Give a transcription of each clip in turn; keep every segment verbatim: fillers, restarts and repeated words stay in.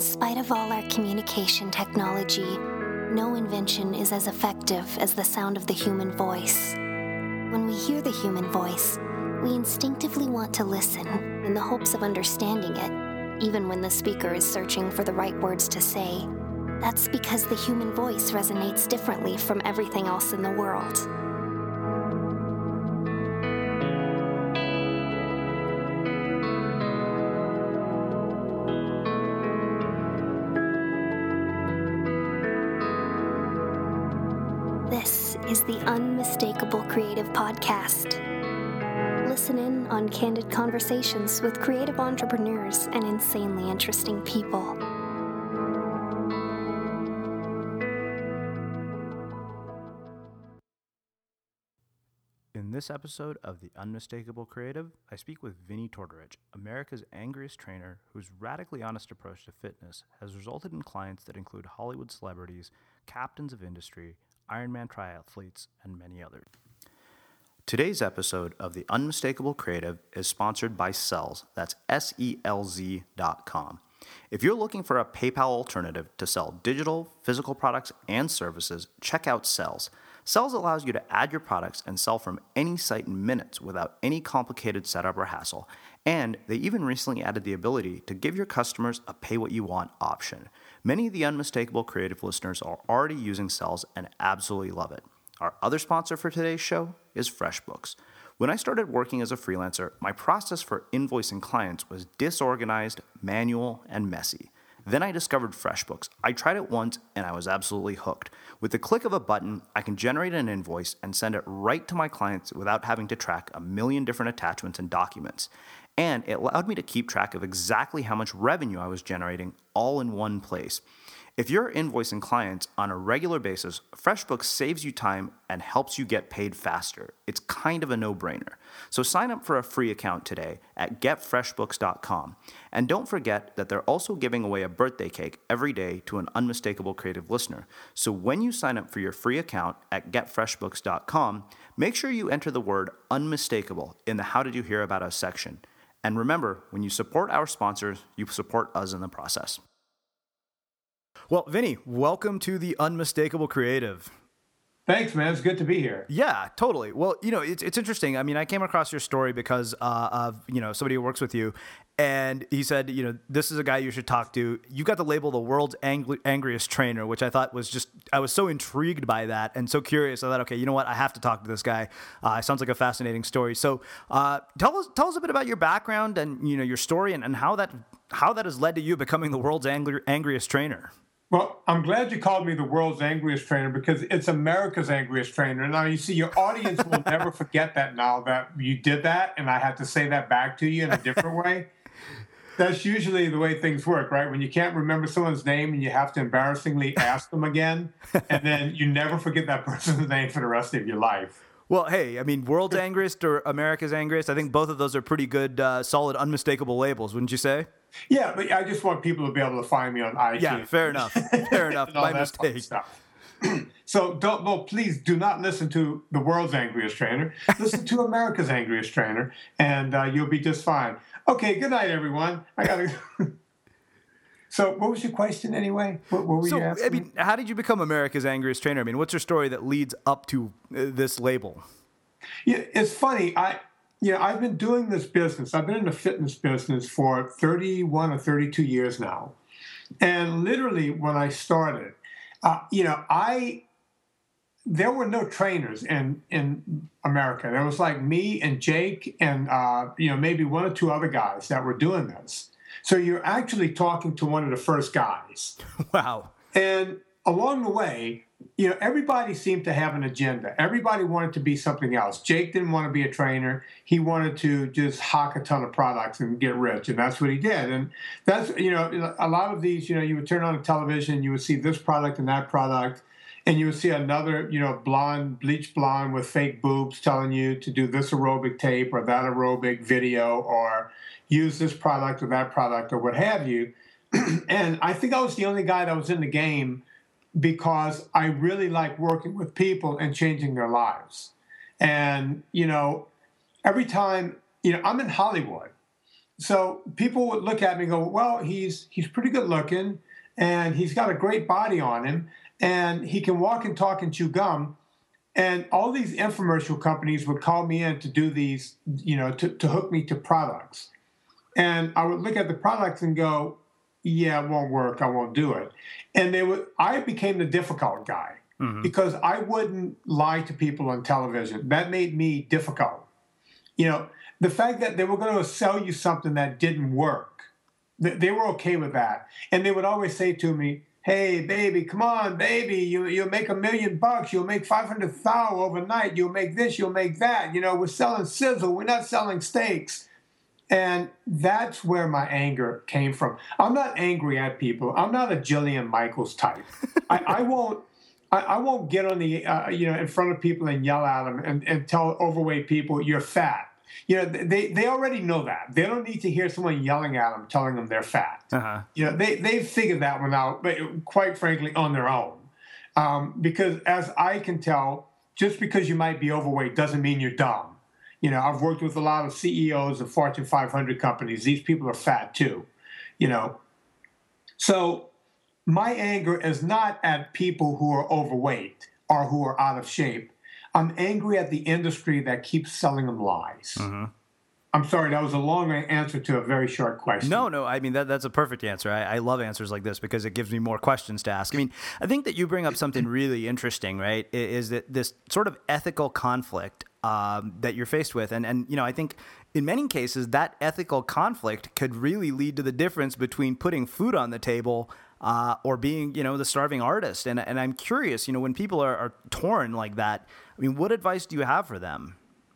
spite of all our communication technology, no invention is as effective as the sound of the human voice. When we hear the human voice, we instinctively want to listen in the hopes of understanding it, even when the speaker is searching for the right words to say. That's because the human voice resonates differently from everything else in the world. This is the Unmistakable Creative Podcast. Listen in on candid conversations with creative entrepreneurs and insanely interesting people. In this episode of The Unmistakable Creative, I speak with Vinnie Tortorich, America's angriest trainer whose radically honest approach to fitness has resulted in clients that include Hollywood celebrities, captains of industry, Ironman triathletes, and many others. Today's episode of The Unmistakable Creative is sponsored by Selz. That's S E L Z dot com. If you're looking for a PayPal alternative to sell digital, physical products, and services, check out Selz. Selz allows you to add your products and sell from any site in minutes without any complicated setup or hassle. And they even recently added the ability to give your customers a pay-what-you-want option. Many of the Unmistakable Creative listeners are already using Selz and absolutely love it. Our other sponsor for today's show is FreshBooks. When I started working as a freelancer, my process for invoicing clients was disorganized, manual, and messy. Then I discovered FreshBooks. I tried it once and I was absolutely hooked. With the click of a button, I can generate an invoice and send it right to my clients without having to track a million different attachments and documents. And it allowed me to keep track of exactly how much revenue I was generating all in one place. If you're invoicing clients on a regular basis, FreshBooks saves you time and helps you get paid faster. It's kind of a no-brainer. So sign up for a free account today at get fresh books dot com. And don't forget that they're also giving away a birthday cake every day to an Unmistakable Creative listener. So when you sign up for your free account at get fresh books dot com, make sure you enter the word unmistakable in the How Did You Hear About Us section. And remember, when you support our sponsors, you support us in the process. Well, Vinnie, welcome to the Unmistakable Creative. Thanks, man. It's good to be here. Yeah, totally. Well, you know, it's it's interesting. I mean, I came across your story because uh, of, you know, somebody who works with you, and he said, you know, this is a guy you should talk to. You got the label the world's ang- angriest trainer, which I thought was just, I was so intrigued by that and so curious. I thought, okay, you know what? I have to talk to this guy. Uh, it sounds like a fascinating story. So uh, tell us tell us a bit about your background and, you know, your story and, and how that how that has led to you becoming the world's angry, angriest trainer. Well, I'm glad you called me the world's angriest trainer because it's America's angriest trainer. Now, you see, your audience will never forget that now that you did that, and I had to say that back to you in a different way. That's usually the way things work, right? When you can't remember someone's name and you have to embarrassingly ask them again, and then you never forget that person's name for the rest of your life. Well, hey, I mean, world's angriest or America's angriest, I think both of those are pretty good, uh, solid, unmistakable labels, wouldn't you say? Yeah, but I just want people to be able to find me on iTunes. Yeah, fair enough. Fair enough. My mistake. So don't, well, please do not listen to the world's angriest trainer. Listen to America's angriest trainer, and uh, you'll be just fine. Okay, good night, everyone. I gotta. So, what was your question anyway? What, what were so, you asking? I mean, how did you become America's angriest trainer? I mean, what's your story that leads up to uh, this label? Yeah, it's funny. I. Yeah, I've been doing this business. I've been in the fitness business for thirty-one or thirty-two years now. And literally when I started, uh, you know, I, there were no trainers in, in America. There was like me and Jake and, uh, you know, maybe one or two other guys that were doing this. So you're actually talking to one of the first guys. Wow. And along the way, you know, everybody seemed to have an agenda. Everybody wanted to be something else. Jake didn't want to be a trainer. He wanted to just hawk a ton of products and get rich, and that's what he did. And that's, you know, a lot of these, you know, you would turn on the television, you would see this product and that product, and you would see another, you know, blonde, bleach blonde with fake boobs telling you to do this aerobic tape or that aerobic video or use this product or that product or what have you. And I think I was the only guy that was in the game because I really like working with people and changing their lives. And, you know, every time, you know, I'm in Hollywood. so people would look at me and go, well, he's he's pretty good looking, and he's got a great body on him, and he can walk and talk and chew gum. And all these infomercial companies would call me in to do these, you know, to, to hook me to products. And I would look at the products and go, yeah, it won't work. I won't do it. And they would, I became the difficult guy mm-hmm. because I wouldn't lie to people on television. That made me difficult. You know, the fact that they were going to sell you something that didn't work, they were okay with that. And they would always say to me, hey, baby, come on, baby, you, you'll make a million bucks. You'll make five hundred thousand overnight. You'll make this, you'll make that. You know, we're selling sizzle. We're not selling steaks. And that's where my anger came from. I'm not angry at people. I'm not a Jillian Michaels type. I, I won't I, I won't get on the, uh, you know, in front of people and yell at them and, and tell overweight people, you're fat. You know, they, they already know that. They don't need to hear someone yelling at them, telling them they're fat. Uh-huh. You know, they, they've figured that one out, but quite frankly, on their own. Um, because as I can tell, just because you might be overweight doesn't mean you're dumb. You know, I've worked with a lot of C E Os of Fortune five hundred companies. These people are fat too, you know. So my anger is not at people who are overweight or who are out of shape. I'm angry at the industry that keeps selling them lies. Mm-hmm. I'm sorry, that was a long answer to a very short question. No, no, I mean, that, that's a perfect answer. I, I love answers like this because it gives me more questions to ask. I mean, I think that you bring up something really interesting, right, is that this sort of ethical conflict um, that you're faced with. And, and, you know, I think in many cases that ethical conflict could really lead to the difference between putting food on the table uh, or being, you know, the starving artist. And, and I'm curious, you know, when people are, are torn like that, I mean, what advice do you have for them?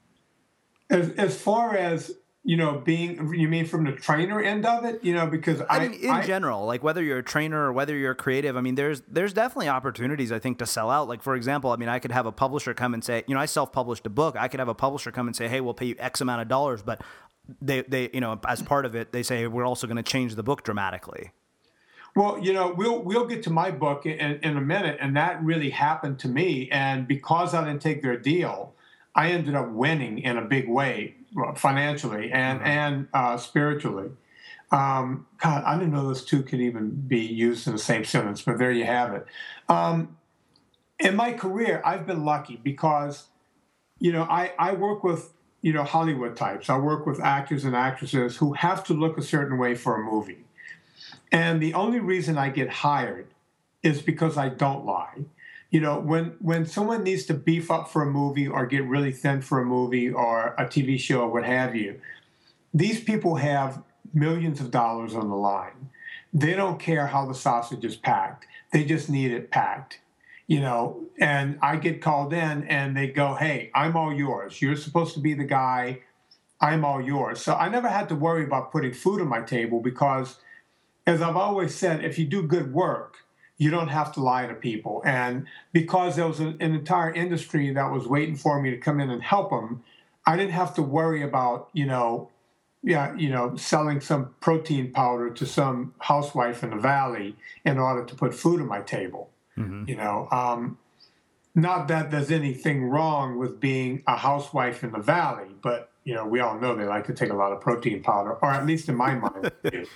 As as far as, you know, being, you mean from the trainer end of it? You know, because I, I mean, in I, general, like whether you're a trainer or whether you're creative, I mean, there's there's definitely opportunities, I think, to sell out. Like, for example, I mean, I could have a publisher come and say, you know, I self-published a book. I could have a publisher come and say, hey, we'll pay you X amount of dollars, but they, they you know, as part of it, they say, we're also going to change the book dramatically. Well, you know, we'll we'll get to my book in, in a minute, and that really happened to me. And because I didn't take their deal, I ended up winning in a big way, financially and mm-hmm. and uh, spiritually. Um, God, I didn't know those two could even be used in the same sentence, but there you have it. Um, in my career, I've been lucky because, you know, I, I work with, you know, Hollywood types. I work with actors and actresses who have to look a certain way for a movie. And the only reason I get hired is because I don't lie. You know, when, when someone needs to beef up for a movie or get really thin for a movie or a T V show or what have you, these people have millions of dollars on the line. They don't care how the sausage is packed. They just need it packed, you know. And I get called in and they go, hey, I'm all yours. You're supposed to be the guy. I'm all yours. So I never had to worry about putting food on my table because, as I've always said, if you do good work, you don't have to lie to people. And because there was an, an entire industry that was waiting for me to come in and help them, I didn't have to worry about, you know, yeah, you know, selling some protein powder to some housewife in the valley in order to put food on my table. Mm-hmm. You know, um, not that there's anything wrong with being a housewife in the valley, but, you know, we all know they like to take a lot of protein powder, or at least in my mind.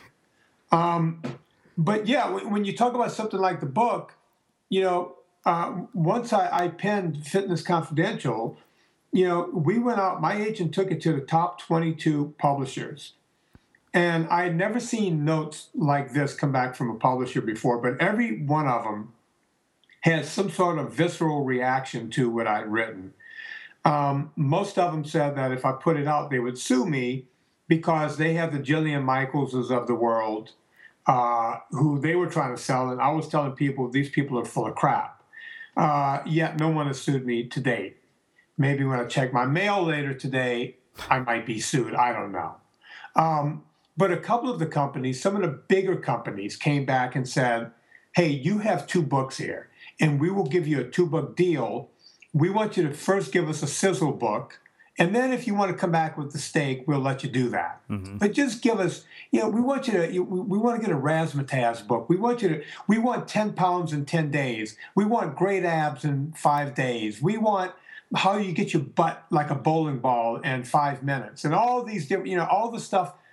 Um, but yeah, when you talk about something like the book, you know, uh, once I, I penned Fitness Confidential, you know, we went out, my agent took it to the top twenty-two publishers. And I had never seen notes like this come back from a publisher before, but every one of them had some sort of visceral reaction to what I'd written. Um, most of them said that if I put it out, they would sue me because they have the Jillian Michaelses of the world, uh, who they were trying to sell. And I was telling people, these people are full of crap. Uh, yet no one has sued me to date. Maybe when I check my mail later today, I might be sued. I don't know. Um, but a couple of the companies, some of the bigger companies came back and said, hey, you have two books here, and we will give you a two-book deal. We want you to first give us a sizzle book, and then if you want to come back with the steak, we'll let you do that. Mm-hmm. But just give us, you know, we want you to, we want to get a razzmatazz book. We want you to, we want ten pounds in ten days. We want great abs in five days. We want how you get your butt like a bowling ball in five minutes. And all these different, you know, all the stuff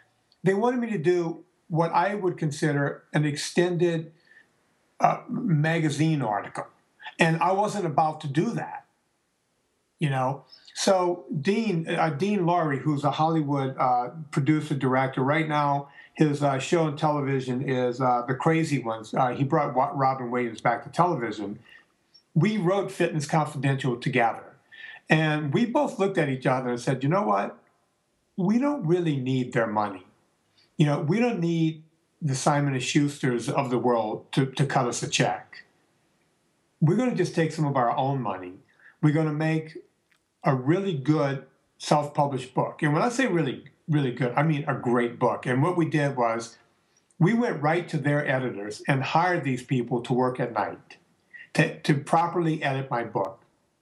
they wanted me to do what I would consider an extended uh, magazine article. And I wasn't about to do that, you know. So Dean, uh, Dean Laurie, who's a Hollywood uh, producer, director, right now his uh, show on television is uh, The Crazy Ones. Uh, he brought Robin Williams back to television. We wrote Fitness Confidential together. And we both looked at each other and said, you know what? We don't really need their money. You know, we don't need the Simon and Schusters of the world to, to cut us a check. We're going to just take some of our own money. We're going to make a really good self-published book. And when I say really, really good, I mean a great book. And what we did was we went right to their editors and hired these people to work at night to, to properly edit my book.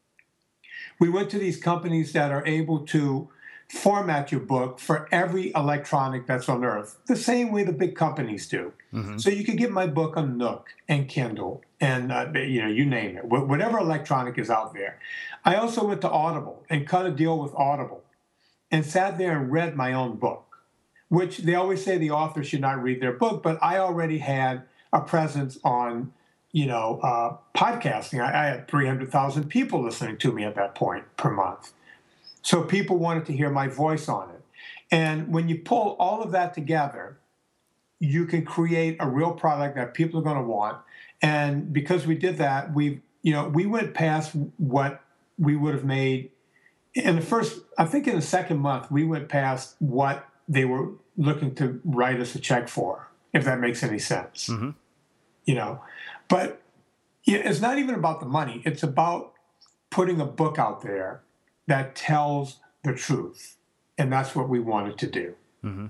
We went to these companies that are able to format your book for every electronic that's on earth, the same way the big companies do. Mm-hmm. So you can get my book on Nook and Kindle and, uh, you know, you name it, wh- whatever electronic is out there. I also went to Audible and cut a deal with Audible and sat there and read my own book, which they always say the author should not read their book, but I already had a presence on, you know, uh, podcasting. I, I had three hundred thousand people listening to me at that point per month. So people wanted to hear my voice on it. And when you pull all of that together, you can create a real product that people are going to want. And because we did that, we, you know, we went past what we would have made in the first, I think in the second month, we went past what they were looking to write us a check for, if that makes any sense. Mm-hmm. You know, but it's not even about the money. It's about putting a book out there that tells the truth. And that's what we wanted to do. Mm-hmm.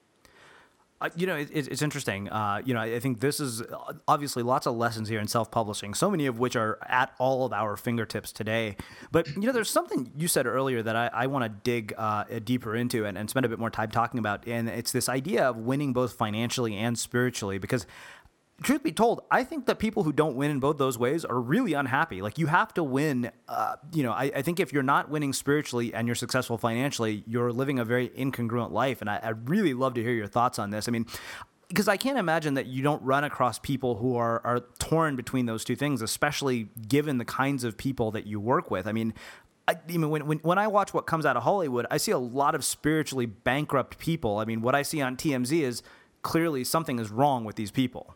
Uh, you know, it, it's interesting. Uh, you know, I think this is obviously lots of lessons here in self-publishing, so many of which are at all of our fingertips today. But, you know, there's something you said earlier that I, I want to dig uh, deeper into and, and spend a bit more time talking about. And it's this idea of winning both financially and spiritually, because truth be told, I think that people who don't win in both those ways are really unhappy. Like, you have to win. Uh, you know, I, I think if you're not winning spiritually and you're successful financially, you're living a very incongruent life. And I, I'd really love to hear your thoughts on this. I mean, because I can't imagine that you don't run across people who are, are torn between those two things, especially given the kinds of people that you work with. I mean, I, I mean, when, when when I watch what comes out of Hollywood, I see a lot of spiritually bankrupt people. I mean, what I see on T M Z is clearly something is wrong with these people.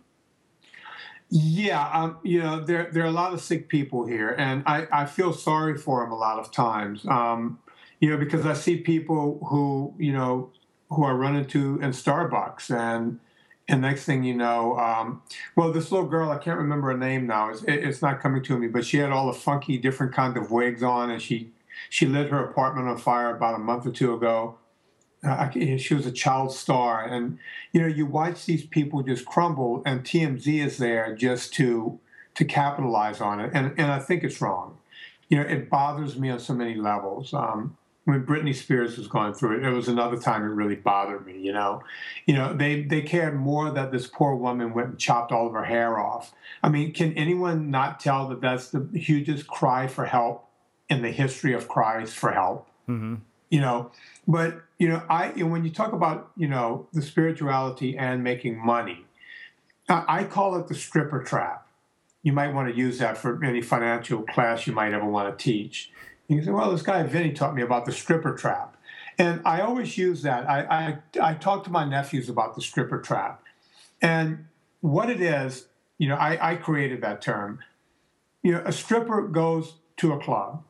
Yeah, um, you know, there there are a lot of sick people here, and I, I feel sorry for them a lot of times, um, you know, because I see people who, you know, who are running to in Starbucks, and and next thing you know, um, well, this little girl, I can't remember her name now, it's, it's not coming to me, but she had all the funky different kinds of wigs on, and she, she lit her apartment on fire about a month or two ago. Uh, she was a child star, and you know, you watch these people just crumble, and T M Z is there just to to capitalize on it, and and I think it's wrong. You know, it bothers me on so many levels. Um, when Britney Spears was going through it, it was another time it really bothered me. You know, you know, they they cared more that this poor woman went and chopped all of her hair off. I mean, can anyone not tell that that's the hugest cry for help in the history of cries for help? Mm-hmm. You know, but, you know, I, you know, when you talk about, you know, the spirituality and making money, I, I call it the stripper trap. You might want to use that for any financial class you might ever want to teach. You can say, well, this guy Vinny taught me about the stripper trap. And I always use that. I, I, I talk to my nephews about the stripper trap. And what it is, you know, I, I created that term. You know, a stripper goes to a club.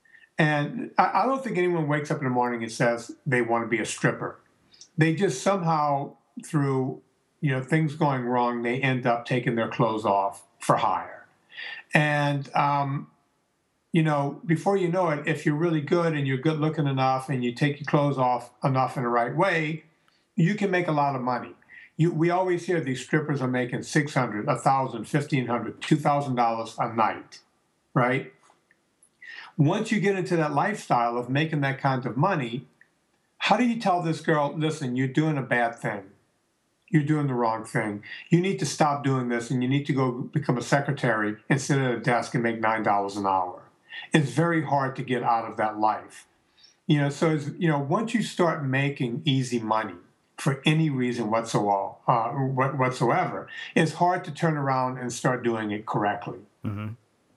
And I don't think anyone wakes up in the morning and says they want to be a stripper. They just somehow, through, you know, things going wrong, they end up taking their clothes off for hire. And, um, you know, before you know it, if you're really good and you're good looking enough and you take your clothes off enough in the right way, you can make a lot of money. You, we always hear these strippers are making six hundred dollars, one thousand dollars, fifteen hundred dollars, two thousand dollars a night, right? Once you get into that lifestyle of making that kind of money, how do you tell this girl, listen, you're doing a bad thing. You're doing the wrong thing. You need to stop doing this, and you need to go become a secretary and sit at a desk and make nine dollars an hour. It's very hard to get out of that life. You know, so, it's, you know, once you start making easy money, for any reason whatsoever, uh, whatsoever, it's hard to turn around and start doing it correctly. Mm-hmm.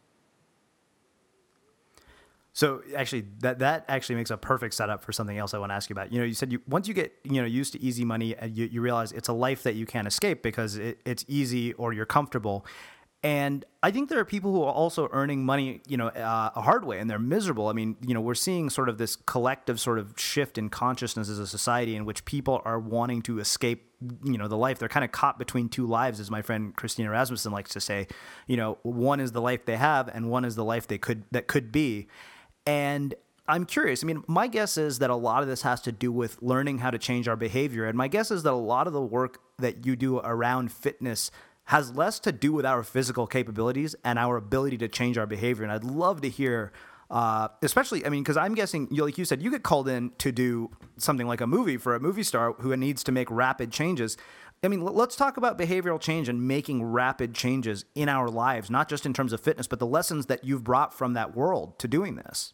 So actually, that that actually makes a perfect setup for something else I want to ask you about. You know, you said you once you get you know used to easy money, and you, you realize it's a life that you can't escape because it, it's easy or you're comfortable. And I think there are people who are also earning money, you know, uh, a hard way, and they're miserable. I mean, you know, we're seeing sort of this collective sort of shift in consciousness as a society in which people are wanting to escape, you know, the life. They're kind of caught between two lives, as my friend Christina Rasmussen likes to say. You know, one is the life they have, and one is the life they could that could be. And I'm curious. I mean, my guess is that a lot of this has to do with learning how to change our behavior. And my guess is that a lot of the work that you do around fitness has less to do with our physical capabilities and our ability to change our behavior. And I'd love to hear, uh, especially, I mean, because I'm guessing, you like you said, you get called in to do something like a movie for a movie star who needs to make rapid changes. I mean, let's talk about behavioral change and making rapid changes in our lives, not just in terms of fitness, but the lessons that you've brought from that world to doing this.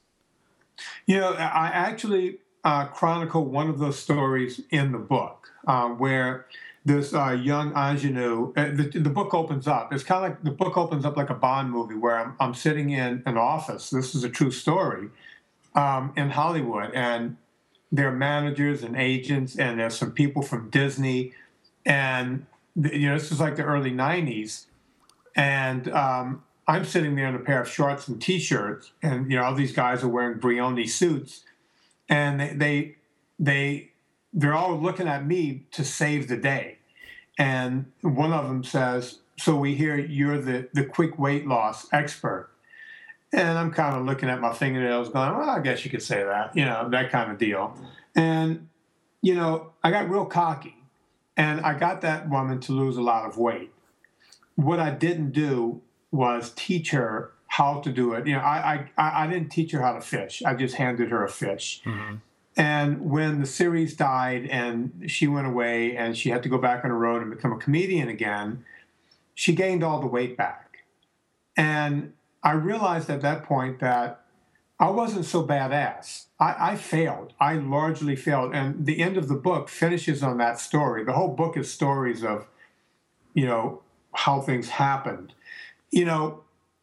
You know, I actually uh, chronicle one of those stories in the book uh, where this uh, young ingenue, uh, the, the book opens up. It's kind of like the book opens up like a Bond movie where I'm, I'm sitting in an office. This is a true story um, in Hollywood. And there are managers and agents, and there's some people from Disney. And, you know, this is like the early nineties. And um, I'm sitting there in a pair of shorts and T-shirts, and you know all these guys are wearing Brioni suits, and they they they they're all looking at me to save the day. And one of them says, "So we hear you're the the quick weight loss expert," and I'm kind of looking at my fingernails, going, "Well, I guess you could say that," you know, that kind of deal. And you know, I got real cocky, and I got that woman to lose a lot of weight. What I didn't do was teach her how to do it. You know, I, I I didn't teach her how to fish. I just handed her a fish. Mm-hmm. And when the series died and she went away and she had to go back on the road and become a comedian again, she gained all the weight back. And I realized at that point that I wasn't so badass. I, I failed. I largely failed. And the end of the book finishes on that story. The whole book is stories of, you know, how things happened. You know,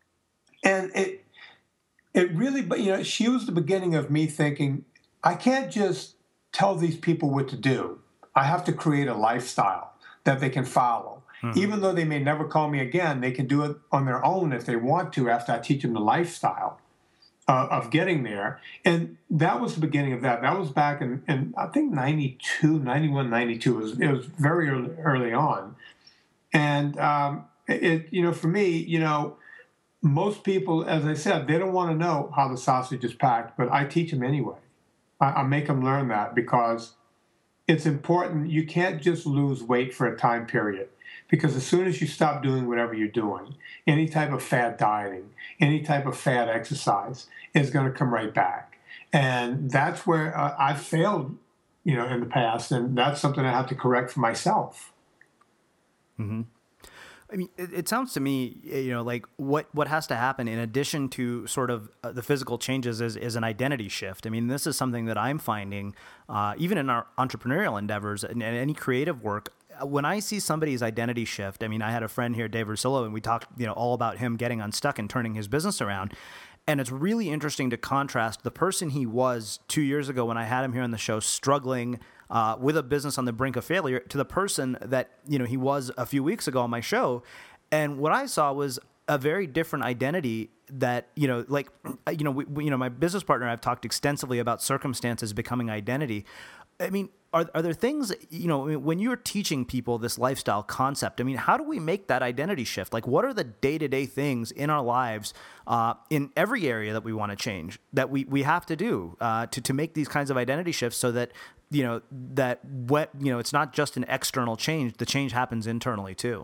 and it it really, but you know, she was the beginning of me thinking, I can't just tell these people what to do. I have to create a lifestyle that they can follow. Mm-hmm. Even though they may never call me again, they can do it on their own if they want to after I teach them the lifestyle uh, of getting there. And that was the beginning of that. That was back in, in I think, ninety-two, ninety-one, ninety-two. It was, it was very early, early on. And, um, It, you know, for me, you know, most people, as I said, they don't want to know how the sausage is packed, but I teach them anyway. I, I make them learn that because it's important. You can't just lose weight for a time period, because as soon as you stop doing whatever you're doing, any type of fad dieting, any type of fad exercise is going to come right back. And that's where uh, I've failed, you know, in the past, and that's something I have to correct for myself. Mm-hmm. I mean, it, it sounds to me, you know, like what, what has to happen in addition to sort of uh, the physical changes is, is an identity shift. I mean, this is something that I'm finding uh, even in our entrepreneurial endeavors and, and any creative work. When I see somebody's identity shift, I mean, I had a friend here, Dave Russillo, and we talked, you know, all about him getting unstuck and turning his business around. And it's really interesting to contrast the person he was two years ago when I had him here on the show, struggling uh, with a business on the brink of failure, to the person that, you know, he was a few weeks ago on my show. And what I saw was a very different identity that, you know, like, you know, we, we, you know, my business partner and I've talked extensively about circumstances becoming identity. I mean, are are there things, you know, when you're teaching people this lifestyle concept, I mean, how do we make that identity shift? Like, what are the day-to-day things in our lives, uh, in every area that we want to change, that we, we have to do uh, to, to make these kinds of identity shifts so that, you know, that what, you know, it's not just an external change, the change happens internally too.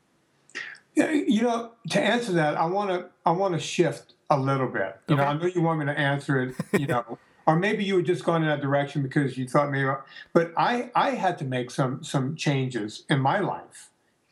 Yeah, you know, to answer that, I want to I want to shift a little bit. You okay. know, I know you want me to answer it, you know, or maybe you were just going in that direction because you thought maybe, but I, I had to make some some changes in my life.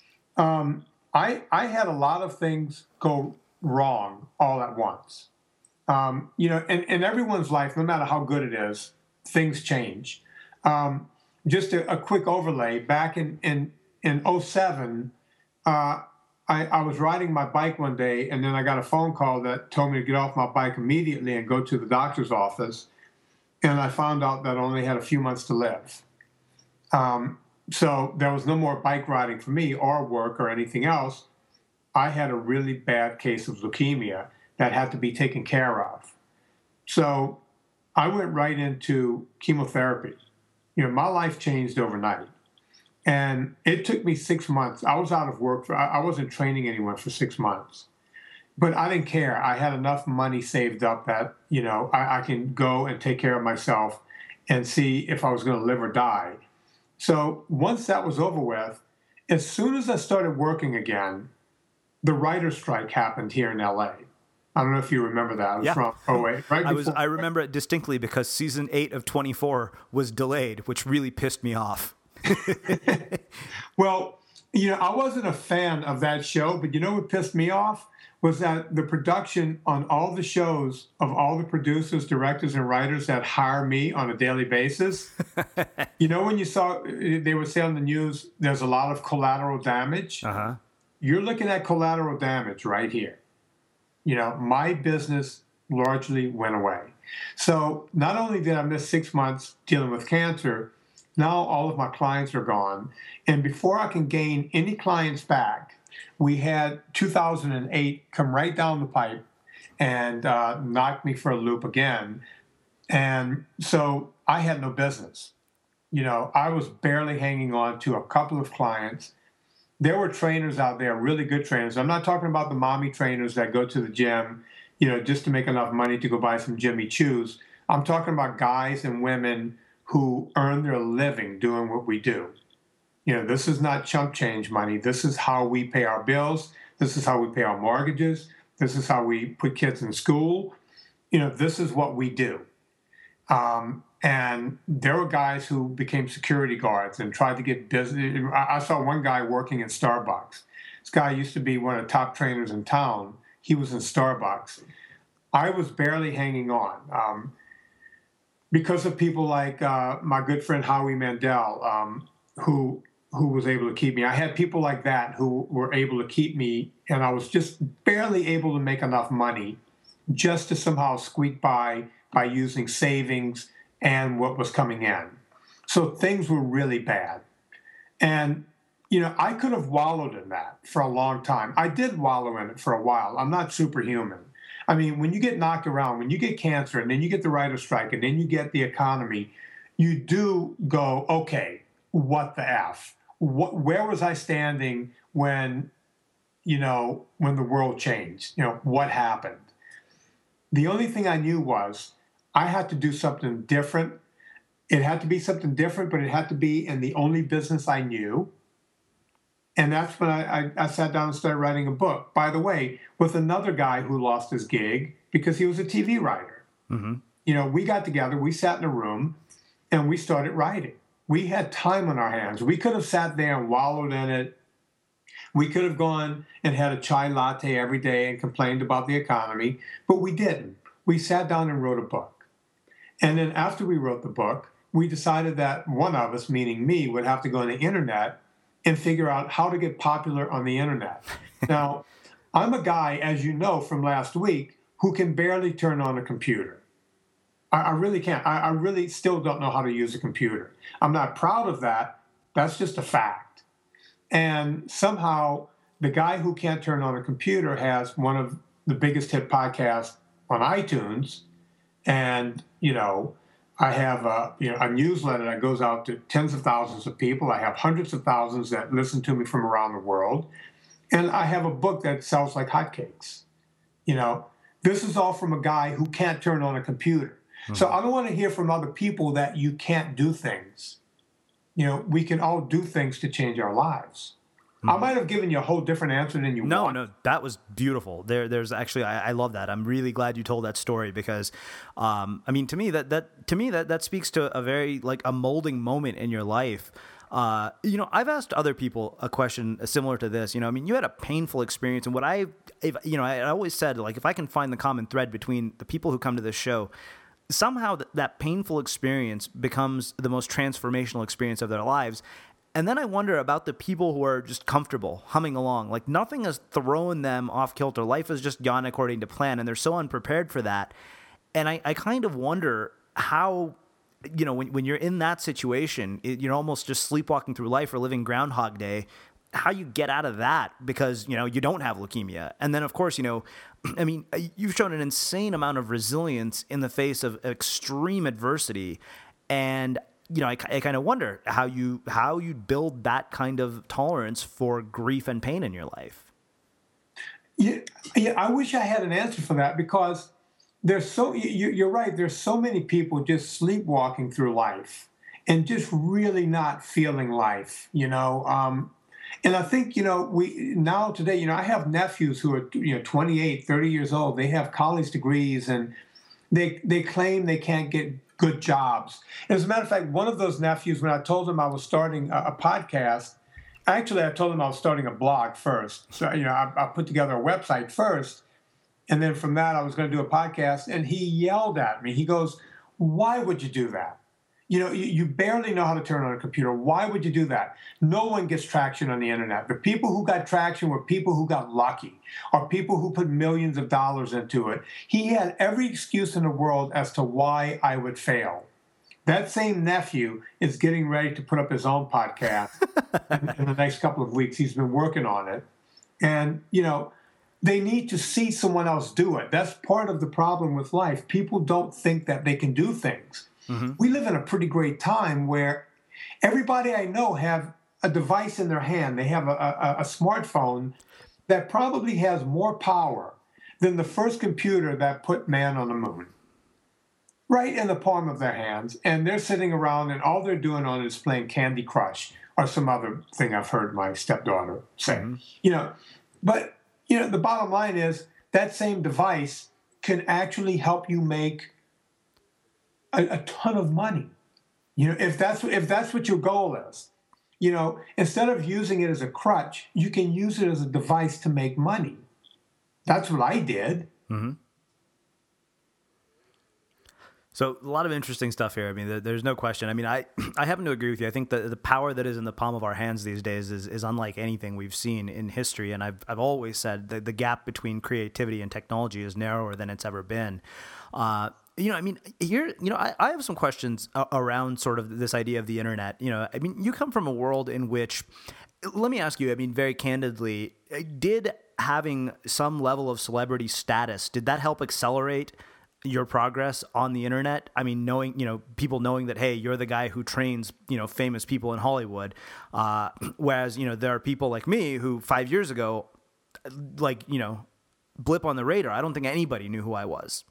Um, I I had a lot of things go wrong all at once. Um, you know, in, in everyone's life, no matter how good it is, things change. Um, just a, a quick overlay. Back in in in oh seven, uh, I, I was riding my bike one day, and then I got a phone call that told me to get off my bike immediately and go to the doctor's office. And I found out that I only had a few months to live. Um, so there was no more bike riding for me or work or anything else. I had a really bad case of leukemia that had to be taken care of. So I went right into chemotherapy. You know, my life changed overnight. And it took me six months. I was out of work. For, I wasn't training anyone for six months. But I didn't care. I had enough money saved up that, you know, I, I can go and take care of myself and see if I was going to live or die. So once that was over with, as soon as I started working again, the writer's strike happened here in L A. I don't know if you remember that. It was yeah. from oh eight. Right I was. before- I remember it distinctly because season eight of twenty-four was delayed, which really pissed me off. Well, you know, I wasn't a fan of that show, but you know what pissed me off was that the production on all the shows of all the producers, directors, and writers that hire me on a daily basis. You know, when you saw, they would say on the news, there's a lot of collateral damage. Uh-huh. You're looking at collateral damage right here. You know, my business largely went away. So not only did I miss six months dealing with cancer, now all of my clients are gone. And before I can gain any clients back, we had two thousand eight come right down the pipe and uh, knock me for a loop again. And so I had no business. You know, I was barely hanging on to a couple of clients. There were trainers out there, really good trainers. I'm not talking about the mommy trainers that go to the gym, you know, just to make enough money to go buy some Jimmy Choos. I'm talking about guys and women who earn their living doing what we do. You know, this is not chump change money. This is how we pay our bills. This is how we pay our mortgages. This is how we put kids in school. You know, this is what we do. Um, and there were guys who became security guards and tried to get business. I saw one guy working in Starbucks. This guy used to be one of the top trainers in town. He was in Starbucks. I was barely hanging on. Um, because of people like uh, my good friend Howie Mandel, um, who who was able to keep me. I had people like that who were able to keep me, and I was just barely able to make enough money just to somehow squeak by by using savings and what was coming in. So things were really bad. And, you know, I could have wallowed in that for a long time. I did wallow in it for a while. I'm not superhuman. I mean, when you get knocked around, when you get cancer, and then you get the writer's strike, and then you get the economy, you do go, okay, what the F? What, where was I standing when, you know, when the world changed? You know, what happened? The only thing I knew was I had to do something different. It had to be something different, but it had to be in the only business I knew. And that's when I, I, I sat down and started writing a book, by the way, with another guy who lost his gig because he was a T V writer. Mm-hmm. You know, we got together, we sat in a room, and we started writing. We had time on our hands. We could have sat there and wallowed in it. We could have gone and had a chai latte every day and complained about the economy, but we didn't. We sat down and wrote a book. And then after we wrote the book, we decided that one of us, meaning me, would have to go on the internet and figure out how to get popular on the internet. Now, I'm a guy, as you know from last week, who can barely turn on a computer. I, I really can't. I, I really still don't know how to use a computer. I'm not proud of that. That's just a fact. And somehow, the guy who can't turn on a computer has one of the biggest hit podcasts on iTunes. And, you know, I have a, you know, a newsletter that goes out to tens of thousands of people. I have hundreds of thousands that listen to me from around the world. And I have a book that sells like hotcakes. You know, this is all from a guy who can't turn on a computer. Mm-hmm. So I don't want to hear from other people that you can't do things. You know, we can all do things to change our lives. Mm-hmm. I might have given you a whole different answer than you no, want. No, no, that was beautiful. There, there's actually, I, I love that. I'm really glad you told that story because, um, I mean, to me, that, that, to me, that, that speaks to a very, like a molding moment in your life. Uh, you know, I've asked other people a question similar to this. You know, I mean, you had a painful experience, and what I, if, you know, I, I always said, like, if I can find the common thread between the people who come to this show, somehow th- that painful experience becomes the most transformational experience of their lives. And then I wonder about the people who are just comfortable humming along, like nothing has thrown them off kilter. Life has just gone according to plan, and they're so unprepared for that. And I, I kind of wonder how, you know, when, when you're in that situation, it, you're almost just sleepwalking through life or living Groundhog Day, how you get out of that because, you know, you don't have leukemia. And then, of course, you know, I mean, you've shown an insane amount of resilience in the face of extreme adversity. And you know, I, I kind of wonder how you how you build that kind of tolerance for grief and pain in your life. Yeah, yeah. I wish I had an answer for that because there's so you, you're right. There's so many people just sleepwalking through life and just really not feeling life. You know, um, and I think you know we now today. You know, I have nephews who are you know twenty-eight, thirty years old. They have college degrees and they they claim they can't get good jobs. As a matter of fact, one of those nephews, when I told him I was starting a, a podcast, actually I told him I was starting a blog first. So, you know, I, I put together a website first, and then from that I was going to do a podcast, and he yelled at me. He goes, "Why would you do that? You know, you, you barely know how to turn on a computer. Why would you do that? No one gets traction on the internet. The people who got traction were people who got lucky or people who put millions of dollars into it." He had every excuse in the world as to why I would fail. That same nephew is getting ready to put up his own podcast in, in the next couple of weeks. He's been working on it. And, you know, they need to see someone else do it. That's part of the problem with life. People don't think that they can do things. Mm-hmm. We live in a pretty great time where everybody I know have a device in their hand. They have a, a, a smartphone that probably has more power than the first computer that put man on the moon. Right in the palm of their hands. And they're sitting around and all they're doing on it is playing Candy Crush or some other thing I've heard my stepdaughter say. Mm-hmm. You know, but, you know, the bottom line is that same device can actually help you make A, a ton of money. You know, if that's if that's what your goal is, you know, instead of using it as a crutch, you can use it as a device to make money. That's what I did. Mm-hmm. So a lot of interesting stuff here. I mean, there's no question. I mean, I, I happen to agree with you. I think that the power that is in the palm of our hands these days is, is unlike anything we've seen in history. And I've I've always said that the gap between creativity and technology is narrower than it's ever been. Uh, You know, I mean, here, you know, I, I have some questions around sort of this idea of the internet. You know, I mean, you come from a world in which, let me ask you, I mean, very candidly, did having some level of celebrity status, did that help accelerate your progress on the internet? I mean, knowing, you know, people knowing that, hey, you're the guy who trains, you know, famous people in Hollywood. Uh, whereas, you know, there are people like me who five years ago, like, you know, blip on the radar. I don't think anybody knew who I was.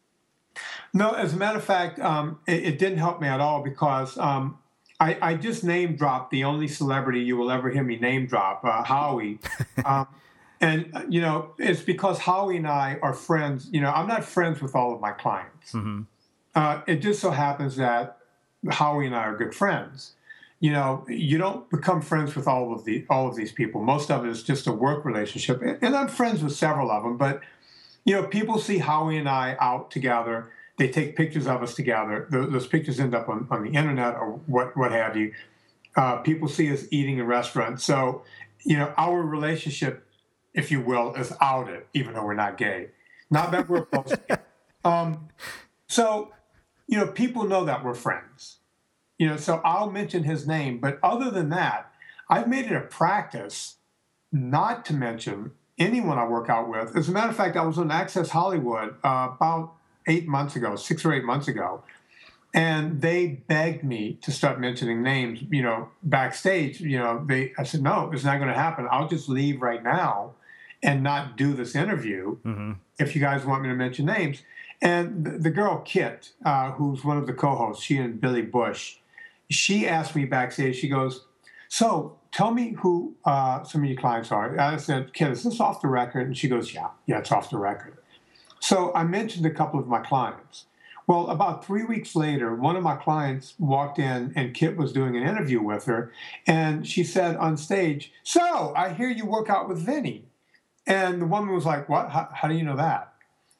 No, as a matter of fact, um, it, it didn't help me at all because um, I, I just name dropped the only celebrity you will ever hear me name drop, uh, Howie. um, and, you know, it's because Howie and I are friends. You know, I'm not friends with all of my clients. Mm-hmm. Uh, it just so happens that Howie and I are good friends. You know, you don't become friends with all of the all of these people. Most of it is just a work relationship. And I'm friends with several of them, but you know, people see Howie and I out together. They take pictures of us together. Those pictures end up on, on the internet or what, what have you. Uh, people see us eating in restaurants. So, you know, our relationship, if you will, is outed, even though we're not gay. Not that we're both gay. Um, so, you know, people know that we're friends. You know, so I'll mention his name. But other than that, I've made it a practice not to mention anyone I work out with. As a matter of fact, I was on Access Hollywood uh, about eight months ago, six or eight months ago, and they begged me to start mentioning names, you know, backstage. You know, they, I said, no, it's not going to happen. I'll just leave right now and not do this interview mm-hmm. if you guys want me to mention names. And the, the girl, Kit, uh, who's one of the co-hosts, she and Billy Bush, she asked me backstage, she goes, so tell me who uh, some of your clients are. I said, Kit, is this off the record? And she goes, yeah, yeah, it's off the record. So I mentioned a couple of my clients. Well, about three weeks later, one of my clients walked in and Kit was doing an interview with her. And she said on stage, so I hear you work out with Vinny. And the woman was like, what? How, how do you know that?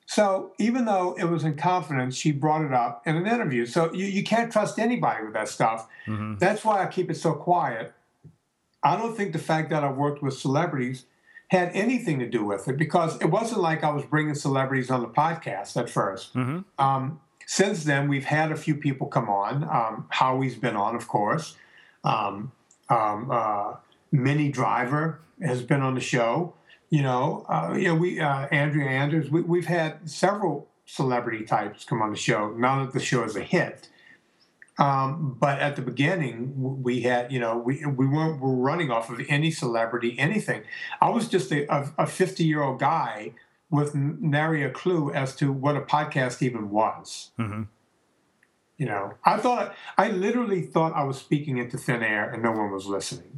So even though it was in confidence, she brought it up in an interview. So you, you can't trust anybody with that stuff. Mm-hmm. That's why I keep it so quiet. I don't think the fact that I worked with celebrities had anything to do with it, because it wasn't like I was bringing celebrities on the podcast at first. Mm-hmm. Um, since then, we've had a few people come on. Um, Howie's been on, of course. Um, um, uh, Minnie Driver has been on the show. You know, uh, you know, we uh, Andrea Anders. We, we've had several celebrity types come on the show. Now that the show is a hit, um, but at the beginning, we had, you know, we we weren't were running off of any celebrity, anything. I was just a fifty-year-old guy with nary a clue as to what a podcast even was. Mm-hmm. You know, I thought I literally thought I was speaking into thin air, and no one was listening.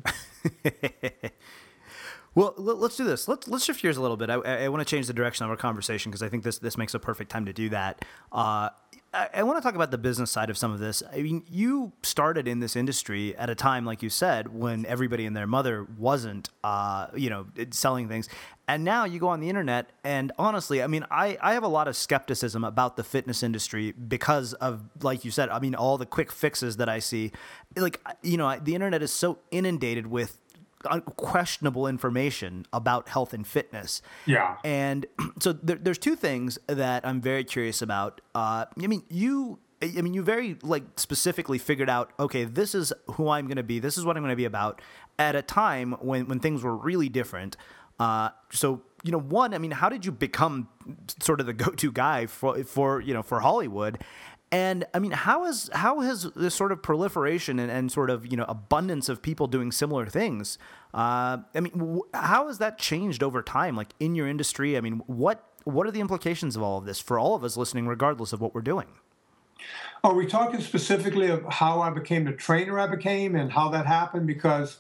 Well, let's do this. Let's let's shift gears a little bit. I, I want to change the direction of our conversation because I think this this makes a perfect time to do that. Uh, I, I want to talk about the business side of some of this. I mean, you started in this industry at a time, like you said, when everybody and their mother wasn't, uh, you know, selling things. And now you go on the internet, and honestly, I mean, I, I have a lot of skepticism about the fitness industry because of, like you said, I mean, all the quick fixes that I see. Like, you know, the internet is so inundated with questionable information about health and fitness. Yeah. And so there, there's two things that I'm very curious about. Uh, I mean, you, I mean, you very like specifically figured out, okay, this is who I'm going to be. This is what I'm going to be about at a time when, when things were really different. Uh, so, you know, one, I mean, how did you become sort of the go-to guy for, for, you know, for Hollywood? And I mean, how is how has this sort of proliferation and, and sort of, you know, abundance of people doing similar things? Uh, I mean, w- how has that changed over time, like in your industry? I mean, what what are the implications of all of this for all of us listening, regardless of what we're doing? Are we talking specifically of how I became the trainer I became and how that happened? Because,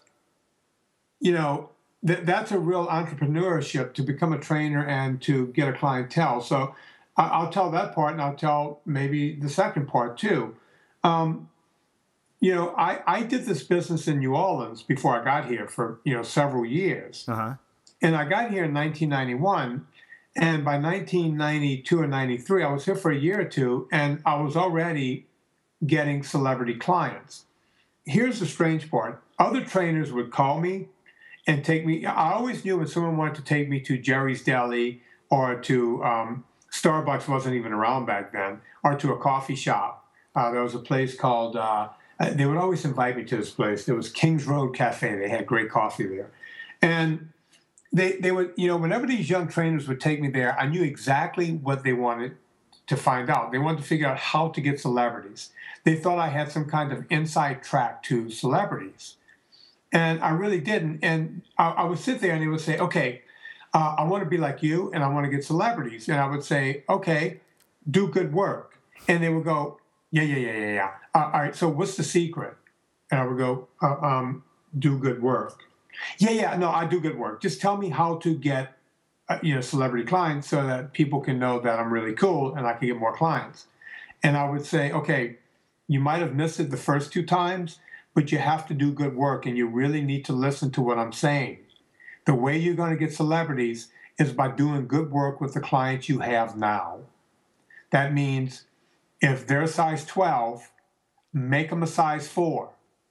you know, th- that's a real entrepreneurship to become a trainer and to get a clientele. So I'll tell that part, and I'll tell maybe the second part too. Um, you know, I, I did this business in New Orleans before I got here for, you know, several years. Uh-huh. And I got here in nineteen ninety-one, and by nineteen ninety-two or ninety-three, I was here for a year or two, and I was already getting celebrity clients. Here's the strange part. Other trainers would call me and take me. I always knew when someone wanted to take me to Jerry's Deli or to um, Starbucks wasn't even around back then, or to a coffee shop. Uh, there was a place called, uh, they would always invite me to this place. There was Kings Road Cafe. They had great coffee there. And they they would, you know, whenever these young trainers would take me there, I knew exactly what they wanted to find out. They wanted to figure out how to get celebrities. They thought I had some kind of inside track to celebrities. And I really didn't. And I, I would sit there and they would say, okay, Uh, I want to be like you, and I want to get celebrities. And I would say, okay, do good work. And they would go, yeah, yeah, yeah, yeah, yeah. Uh, all right, so what's the secret? And I would go, uh, um, do good work. Yeah, yeah, no, I do good work. Just tell me how to get, uh, you know, celebrity clients so that people can know that I'm really cool and I can get more clients. And I would say, okay, you might have missed it the first two times, but you have to do good work, and you really need to listen to what I'm saying. The way you're going to get celebrities is by doing good work with the clients you have now. That means if they're a size twelve, make them a size four.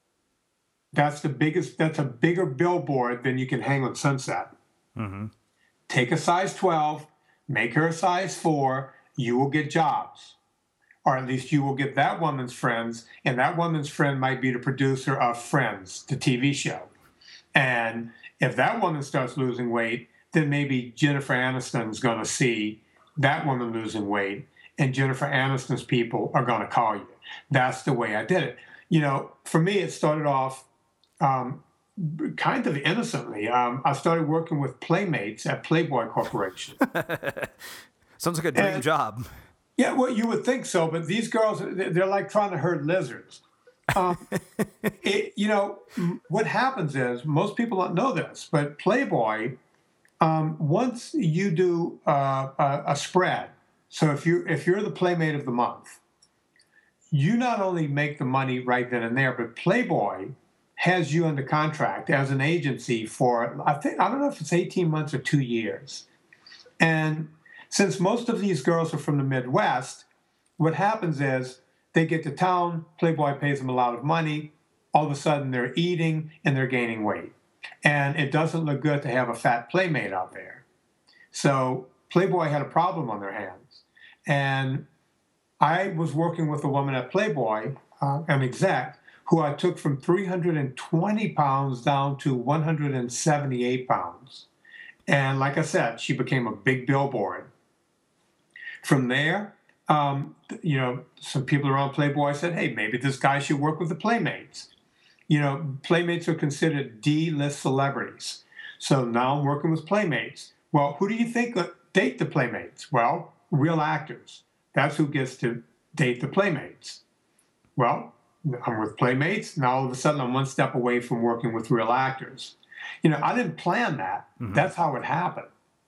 That's the biggest, that's a bigger billboard than you can hang on Sunset. Mm-hmm. Take a size twelve, make her a size four, you will get jobs. Or at least you will get that woman's friends, and that woman's friend might be the producer of Friends, the T V show. And if that woman starts losing weight, then maybe Jennifer Aniston's going to see that woman losing weight, and Jennifer Aniston's people are going to call you. That's the way I did it. You know, for me, it started off um, kind of innocently. Um, I started working with Playmates at Playboy Corporation. Sounds like a dream and, job. Yeah, well, you would think so, but these girls, they're like trying to herd lizards. Um, it, you know, what happens is, most people don't know this, but Playboy, um, once you do uh, a, a spread, so if you if you're the Playmate of the month, you not only make the money right then and there, but Playboy has you under contract as an agency for, I think, I don't know if it's eighteen months or two years. And since most of these girls are from the Midwest, what happens is they get to town, Playboy pays them a lot of money, all of a sudden they're eating and they're gaining weight. And it doesn't look good to have a fat playmate out there. So Playboy had a problem on their hands. And I was working with a woman at Playboy, uh, an exec, who I took from three hundred twenty pounds down to one hundred seventy-eight pounds. And like I said, she became a big billboard. From there, um, you know, some people around Playboy said, hey, maybe this guy should work with the Playmates. You know, Playmates are considered D-list celebrities. So now I'm working with Playmates. Well, who do you think date the Playmates? Well, real actors. That's who gets to date the Playmates. Well, I'm with Playmates. Now all of a sudden I'm one step away from working with real actors. You know, I didn't plan that. Mm-hmm. That's how it happened.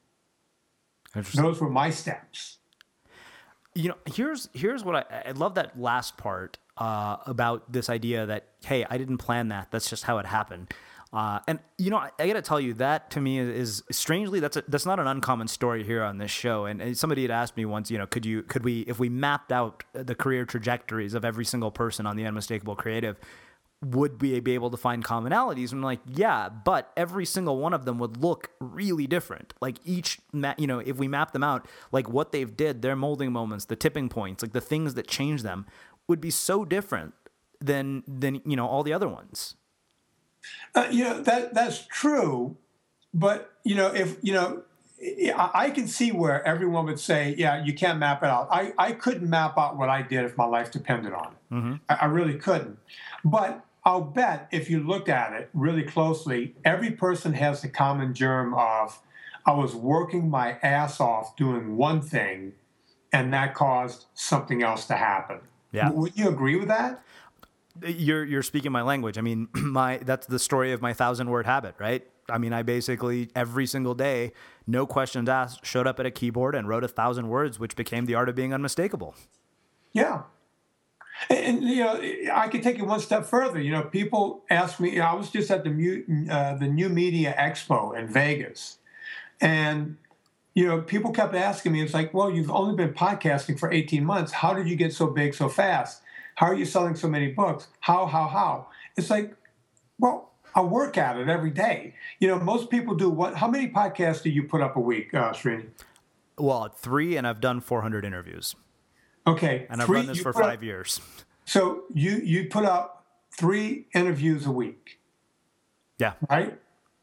Those were my steps. You know, here's here's what I, I love that last part uh, about this idea that, hey, I didn't plan that. That's just how it happened. Uh, and, you know, I, I got to tell you, that to me is, is strangely, that's a, that's not an uncommon story here on this show. And, and somebody had asked me once, you know, could you, could we, if we mapped out the career trajectories of every single person on the Unmistakable Creative, would we be able to find commonalities? And I'm like, yeah, but every single one of them would look really different. Like each, ma- you know, if we map them out, like what they've did, their molding moments, the tipping points, like the things that change them would be so different than, than, you know, all the other ones. Uh, you know, that that's true, but, you know, if, you know, I, I can see where everyone would say, yeah, you can't map it out. I, I couldn't map out what I did if my life depended on it. Mm-hmm. I, I really couldn't. But I'll bet if you looked at it really closely, every person has the common germ of, I was working my ass off doing one thing, and that caused something else to happen. Yeah. Would you agree with that? You're you're speaking my language. I mean, my that's the story of my thousand word habit, right? I mean, I basically every single day, no questions asked, showed up at a keyboard and wrote a thousand words, which became the art of being unmistakable. Yeah. And, and you know, I could take it one step further. You know, people ask me, I was just at the New, uh, the New Media Expo in Vegas. And, you know, people kept asking me, it's like, well, you've only been podcasting for eighteen months. How did you get so big so fast? How are you selling so many books? How, how, how? It's like, well, I work at it every day. You know, most people do what? How many podcasts do you put up a week, uh, Srini? Well, three, and I've done four hundred interviews. Okay. And I've three, run this for five up, years. So you, you put up three interviews a week. Yeah. Right?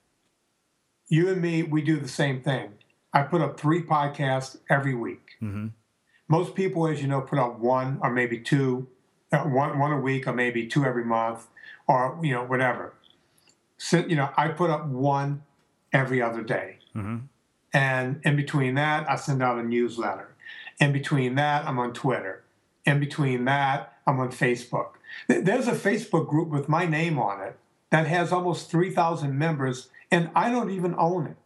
You and me, we do the same thing. I put up three podcasts every week. Mm-hmm. Most people, as you know, put up one or maybe two. One, one a week or maybe two every month or, you know, whatever. So, you know, I put up one every other day. Mm-hmm. And in between that, I send out a newsletter. In between that, I'm on Twitter. In between that, I'm on Facebook. There's a Facebook group with my name on it that has almost three thousand members, and I don't even own it.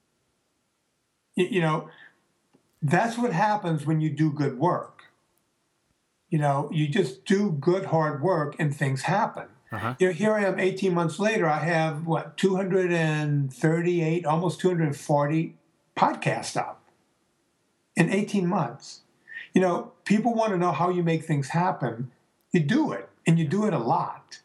You, you know, that's what happens when you do good work. You know, you just do good, hard work and things happen. Uh-huh. You know, here I am eighteen months later, I have, what, two hundred thirty-eight, almost two hundred forty podcasts up in eighteen months. You know, people want to know how you make things happen. You do it, and you do it a lot.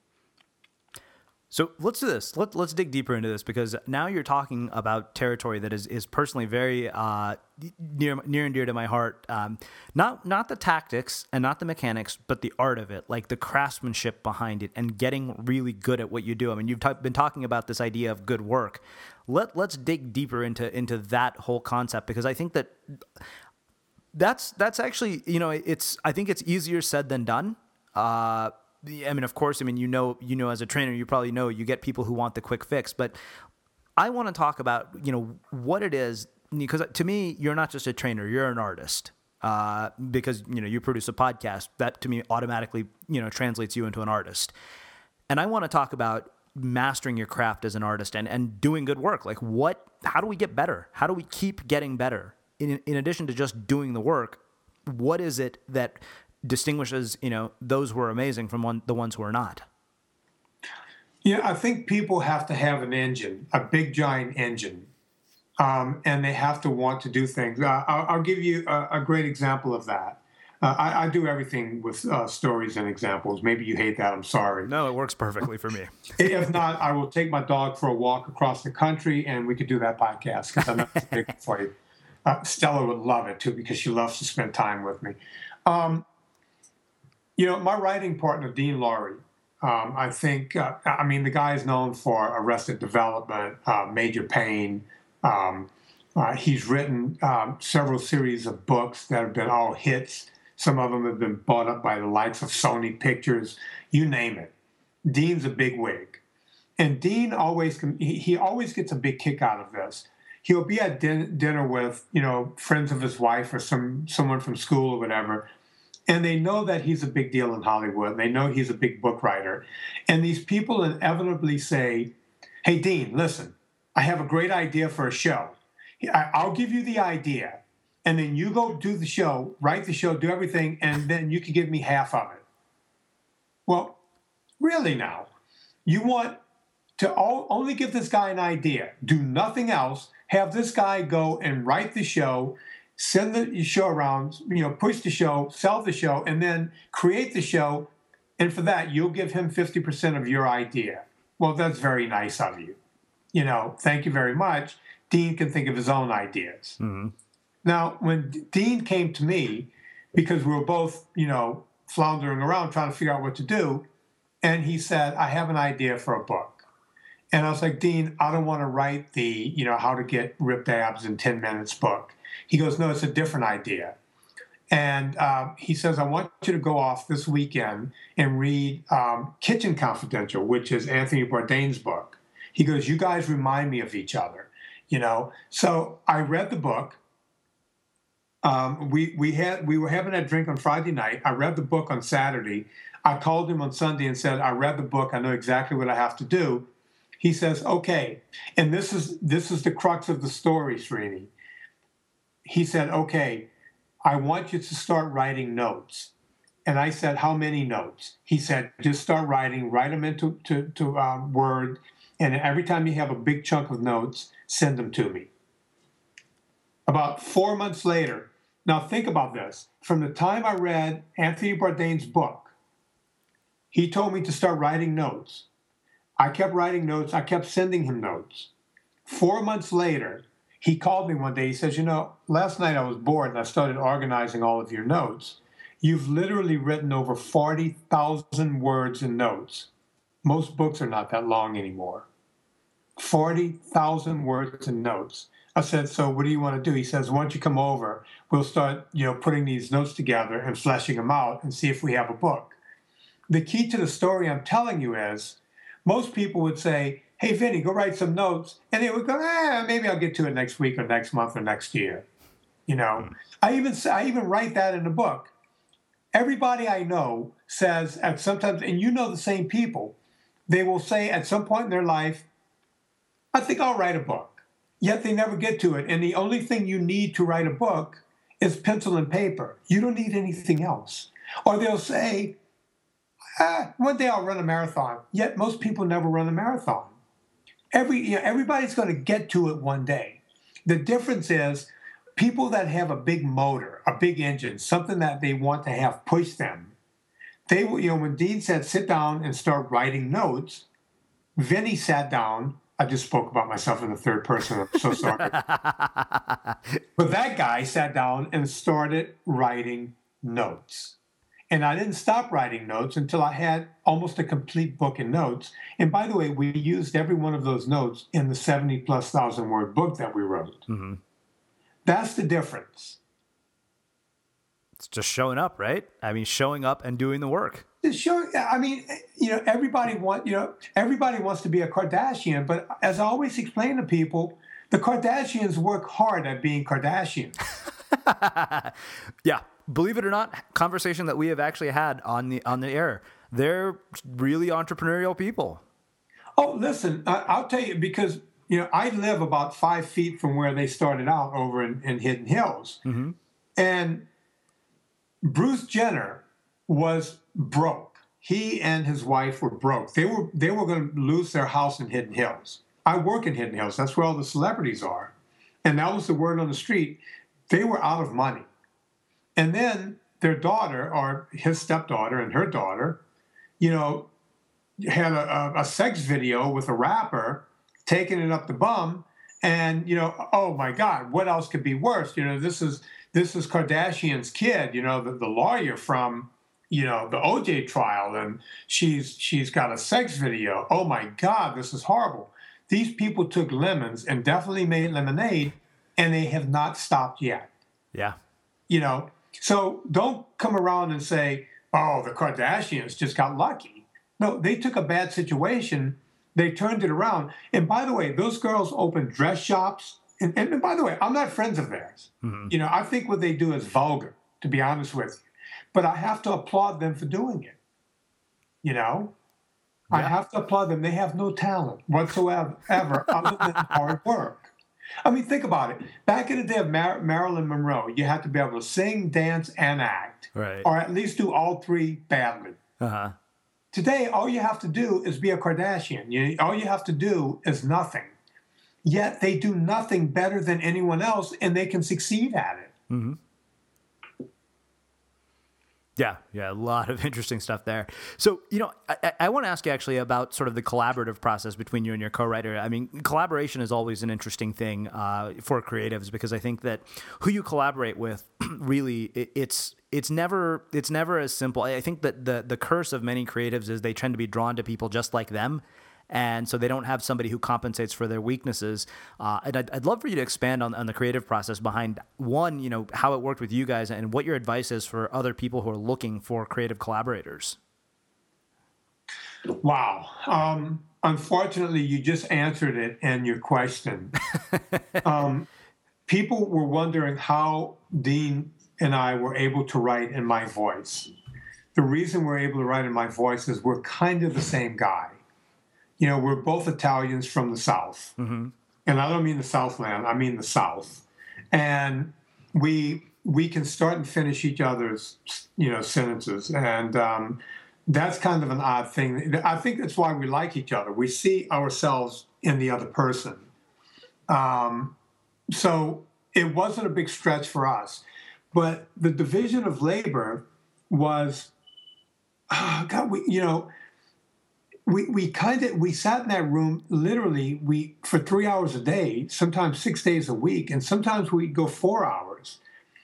So let's do this. Let, let's dig deeper into this, because now you're talking about territory that is, is personally very uh, near near and dear to my heart. Um, not not the tactics and not the mechanics, but the art of it, like the craftsmanship behind it and getting really good at what you do. I mean, you've t- been talking about this idea of good work. Let, let's dig deeper into into that whole concept, because I think that that's that's actually, you know, it's I think it's easier said than done. Uh I mean, of course, I mean, you know, you know, as a trainer, you probably know you get people who want the quick fix, but I want to talk about, you know, what it is, because to me, you're not just a trainer, you're an artist, uh, because, you know, you produce a podcast that to me automatically, you know, translates you into an artist. And I want to talk about mastering your craft as an artist and, and doing good work. Like what, how do we get better? How do we keep getting better? In, in addition to just doing the work, what is it that distinguishes, you know, those who are amazing from one, the ones who are not? Yeah, I think people have to have an engine, a big giant engine. um, and they have to want to do things. Uh, I'll, I'll give you a, a great example of that. Uh, I, I do everything with uh, stories and examples. Maybe you hate that. I'm sorry. No, it works perfectly for me. If not, I will take my dog for a walk across the country, and we could do that podcast because I'm not big for you. Uh, Stella would love it too because she loves to spend time with me. Um, you know, my writing partner, Dean Laurie, um, I think, uh, I mean, the guy is known for Arrested Development, uh, Major Payne. Um, uh, he's written um, several series of books that have been all hits. Some of them have been bought up by the likes of Sony Pictures, you name it. Dean's a big wig. And Dean always, he, he always gets a big kick out of this. He'll be at din- dinner with, you know, friends of his wife or some someone from school or whatever, and they know that he's a big deal in Hollywood. They know he's a big book writer. And these people inevitably say, hey, Dean, listen, I have a great idea for a show. I- I'll give you the idea. And then you go do the show, write the show, do everything, and then you can give me half of it. Well, really now, you want to all, only give this guy an idea, do nothing else, have this guy go and write the show, send the show around, you know, push the show, sell the show, and then create the show, and for that, you'll give him fifty percent of your idea. Well, that's very nice of you. You know, thank you very much. Dean can think of his own ideas. Mm-hmm. Now, when D- Dean came to me, because we were both, you know, floundering around trying to figure out what to do, and he said, I have an idea for a book. And I was like, Dean, I don't want to write the, you know, how to get ripped abs in ten minutes book. He goes, no, it's a different idea. And uh, he says, I want you to go off this weekend and read um, Kitchen Confidential, which is Anthony Bourdain's book. He goes, you guys remind me of each other, you know. So I read the book. Um, we we had we were having that drink on Friday night. I read the book on Saturday. I called him on Sunday and said, I read the book. I know exactly what I have to do. He says, okay. And this is this is the crux of the story, Srini. He said, okay, I want you to start writing notes. And I said, how many notes? He said, just start writing, write them into to, to um, Word. And every time you have a big chunk of notes, send them to me. About four months later, now think about this. From the time I read Anthony Bourdain's book, he told me to start writing notes. I kept writing notes. I kept sending him notes. Four months later, he called me one day. He says, you know, last night I was bored and I started organizing all of your notes. You've literally written over forty thousand words in notes. Most books are not that long anymore. forty thousand words in notes. I said, so what do you want to do? He says, why don't you come over? We'll start, you know, putting these notes together and fleshing them out and see if we have a book. The key to the story I'm telling you is, most people would say, hey, Vinny, go write some notes. And they would go, eh, maybe I'll get to it next week or next month or next year. You know, I even I even write that in the book. Everybody I know says at sometimes, and you know the same people, they will say at some point in their life, I think I'll write a book. Yet they never get to it. And the only thing you need to write a book is pencil and paper. You don't need anything else. Or they'll say, ah, one day I'll run a marathon. Yet most people never run a marathon. Every, you know, everybody's going to get to it one day. The difference is people that have a big motor, a big engine, something that they want to have push them, they will, you know, when Dean said, sit down and start writing notes, Vinny sat down. I just spoke about myself in the third person. I'm so sorry. But that guy sat down and started writing notes. And I didn't stop writing notes until I had almost a complete book in notes. And by the way, we used every one of those notes in the seventy plus thousand word book that we wrote. Mm-hmm. That's the difference. It's just showing up, right? I mean, showing up and doing the work. Sure. I mean, you know, everybody want, you know, everybody wants to be a Kardashian, but as I always explain to people, the Kardashians work hard at being Kardashians. Yeah, believe it or not, conversation that we have actually had on the on the air. They're really entrepreneurial people. Oh, listen, I, I'll tell you, because you know I live about five feet from where they started out over in, in Hidden Hills, mm-hmm. and Bruce Jenner was broke. He and his wife were broke. They were they were going to lose their house in Hidden Hills. I work in Hidden Hills. That's where all the celebrities are. And that was the word on the street. They were out of money. And then their daughter, or his stepdaughter and her daughter, you know, had a, a, a sex video with a rapper taking it up the bum. And, you know, oh my God, what else could be worse? You know, this is this is Kardashian's kid, you know, the, the lawyer from, you know, the O J trial, and she's she's got a sex video. Oh my God, this is horrible. These people took lemons and definitely made lemonade, and they have not stopped yet. Yeah. You know, so don't come around and say, oh, the Kardashians just got lucky. No, they took a bad situation. They turned it around. And by the way, those girls opened dress shops. And, and by the way, I'm not friends of theirs. Mm-hmm. You know, I think what they do is vulgar, to be honest with you. But I have to applaud them for doing it. You know, yeah. I have to applaud them. They have no talent whatsoever ever other than hard work. I mean, think about it. Back in the day of Mar- Marilyn Monroe, you had to be able to sing, dance, and act. Right. Or at least do all three badly. Uh-huh. Today, all you have to do is be a Kardashian. You, all you have to do is nothing. Yet they do nothing better than anyone else, and they can succeed at it. Mm-hmm. Yeah, yeah, a lot of interesting stuff there. So, you know, I, I want to ask you actually about sort of the collaborative process between you and your co-writer. I mean, collaboration is always an interesting thing uh, for creatives, because I think that who you collaborate with, really, it, it's it's never it's never as simple. I think that the the curse of many creatives is they tend to be drawn to people just like them. And so they don't have somebody who compensates for their weaknesses. Uh, and I'd, I'd love for you to expand on, on the creative process behind, one, you know, how it worked with you guys, and what your advice is for other people who are looking for creative collaborators. Wow. Um, unfortunately, you just answered it in your question. um, people were wondering how Dean and I were able to write in my voice. The reason we're able to write in my voice is we're kind of the same guy. You know, we're both Italians from the South. Mm-hmm. And I don't mean the Southland, I mean the South. And we we can start and finish each other's, you know, sentences. And um, that's kind of an odd thing. I think that's why we like each other. We see ourselves in the other person. Um, so it wasn't a big stretch for us. But the division of labor was, oh God, we, you know, We we kind of we sat in that room literally we for three hours a day, sometimes six days a week, and sometimes we'd go four hours,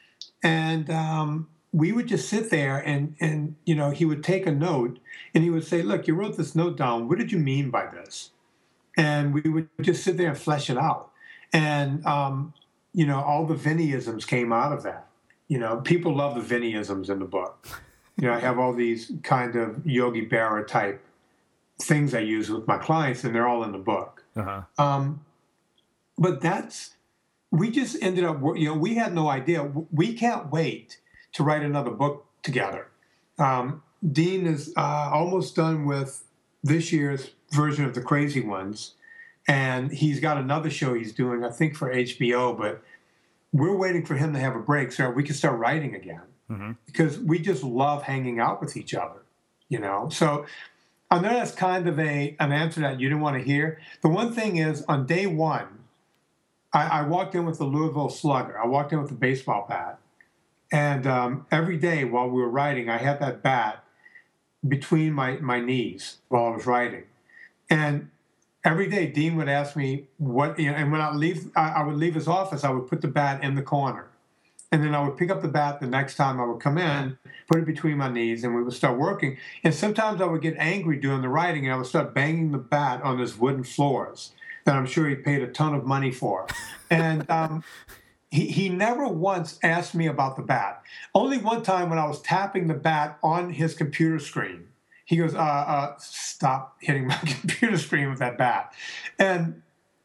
and um, we would just sit there and and you know he would take a note and he would say, "Look, you wrote this note down. What did you mean by this?" And we would just sit there and flesh it out, and um, you know all the Vinnyisms came out of that. You know, people love the Vinnyisms in the book. You know, I have all these kind of Yogi Berra type things I use with my clients, and they're all in the book. Uh-huh. Um, but that's, we just ended up, you know, we had no idea. We can't wait to write another book together. Um, Dean is uh, almost done with this year's version of The Crazy Ones, and he's got another show he's doing, I think, for H B O, but we're waiting for him to have a break so we can start writing again, mm-hmm. because we just love hanging out with each other, you know? So I know that's kind of a an answer that you didn't want to hear. The one thing is, on day one, I, I walked in with the Louisville Slugger. I walked in with a baseball bat. And um, every day while we were writing, I had that bat between my, my knees while I was writing. And every day, Dean would ask me what, you know, and when I leave, I, I would leave his office, I would put the bat in the corner. And then I would pick up the bat the next time I would come in, put it between my knees, and we would start working. And sometimes I would get angry doing the writing, and I would start banging the bat on his wooden floors that I'm sure he paid a ton of money for. And um, he, he never once asked me about the bat. Only one time when I was tapping the bat on his computer screen, he goes, uh, uh, stop hitting my computer screen with that bat. And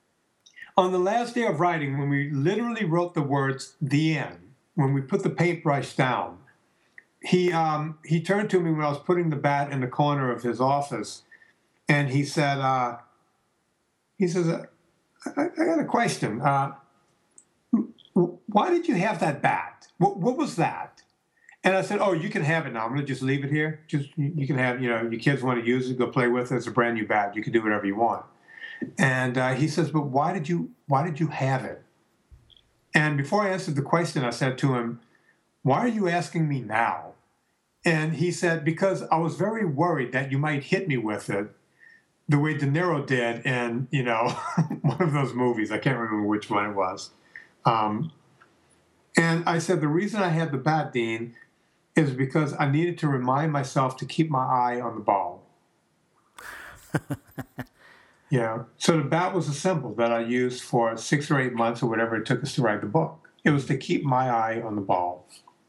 on the last day of writing, when we literally wrote the words, "the end," when we put the paintbrush down, he um, he turned to me when I was putting the bat in the corner of his office, and he said, uh, he says, I, I got a question. Uh, why did you have that bat? What, what was that? And I said, oh, you can have it now. I'm going to just leave it here. Just you can have, you know, your kids want to use it, go play with it. It's a brand new bat. You can do whatever you want. And uh, he says, but why did you why did you have it? And before I answered the question, I said to him, "Why are you asking me now?" And he said, "Because I was very worried that you might hit me with it the way De Niro did in, you know, one of those movies. I can't remember which one it was." Um, and I said, "The reason I had the bat, Dean, is because I needed to remind myself to keep my eye on the ball." Yeah. So the bat was a symbol that I used for six or eight months or whatever it took us to write the book. It was to keep my eye on the ball.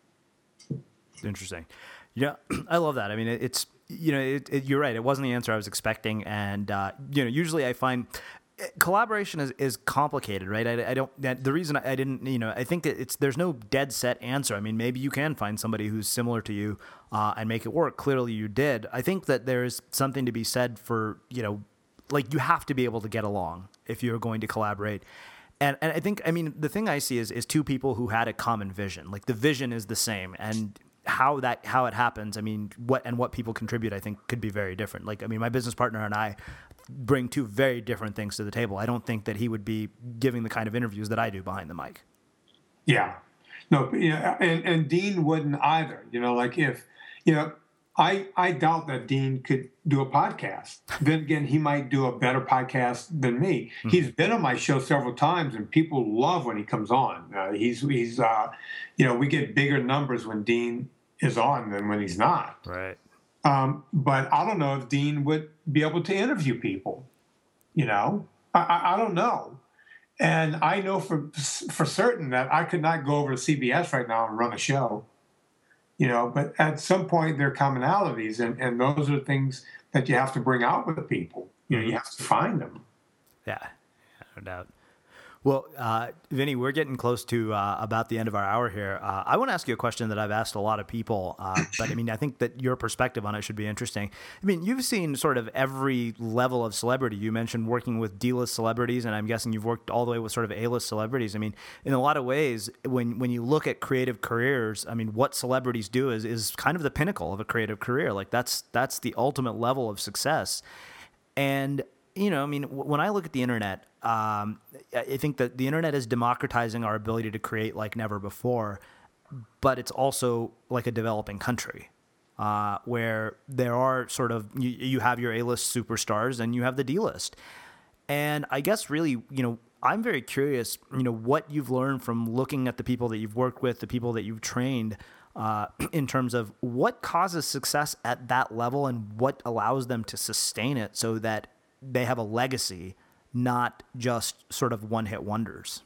Interesting. Yeah, I love that. I mean, it, it's, you know, it, it, you're right. It wasn't the answer I was expecting. And, uh, you know, usually I find collaboration is, is complicated, right? I, I don't, the reason I didn't, you know, I think that it's, there's no dead set answer. I mean, maybe you can find somebody who's similar to you uh, and make it work. Clearly you did. I think that there's something to be said for, you know, like you have to be able to get along if you're going to collaborate. And and I think, I mean, the thing I see is is two people who had a common vision. Like the vision is the same, and how that how it happens, I mean, what and what people contribute, I think could be very different. Like, I mean, my business partner and I bring two very different things to the table. I don't think that he would be giving the kind of interviews that I do behind the mic. Yeah. No, yeah, and, and Dean wouldn't either. You know, like if, you know, I, I doubt that Dean could do a podcast. Then again, he might do a better podcast than me. Mm-hmm. He's been on my show several times, and people love when he comes on. Uh, he's, he's uh, you know, we get bigger numbers when Dean is on than when he's not. Right. Um, but I don't know if Dean would be able to interview people. You know, I, I, I don't know. And I know for for certain that I could not go over to C B S right now and run a show. You know, but at some point there are commonalities, and, and those are things that you have to bring out with people. You know, you have to find them. Yeah, no doubt. Well, uh, Vinny, we're getting close to uh, about the end of our hour here. Uh, I want to ask you a question that I've asked a lot of people, uh, but I mean, I think that your perspective on it should be interesting. I mean, you've seen sort of every level of celebrity. You mentioned working with D-list celebrities, and I'm guessing you've worked all the way with sort of A-list celebrities. I mean, in a lot of ways, when when you look at creative careers, I mean, what celebrities do is is kind of the pinnacle of a creative career. Like that's that's the ultimate level of success. And you know, I mean, when I look at the internet, um, I think that the internet is democratizing our ability to create like never before, but it's also like a developing country uh, where there are sort of, you, you have your A-list superstars and you have the D-list. And I guess really, you know, I'm very curious, you know, what you've learned from looking at the people that you've worked with, the people that you've trained, uh, in terms of what causes success at that level and what allows them to sustain it so that they have a legacy, not just sort of one-hit wonders.